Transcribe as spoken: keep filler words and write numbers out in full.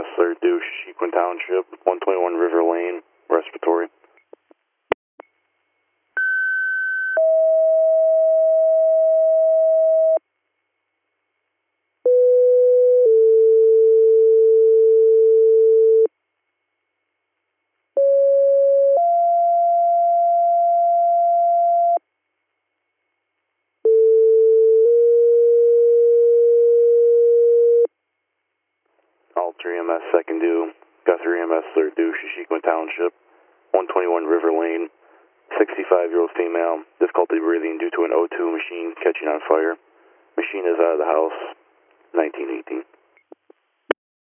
third due, Shashequin Township, one twenty-one River Lane, respiratory. All three E M S second due, Guthrie E M S third due, Shashequin Township, one twenty-one River Lane, sixty-five-year-old female, difficulty breathing due to an O two machine catching on fire. Machine is out of the house, nineteen eighteen.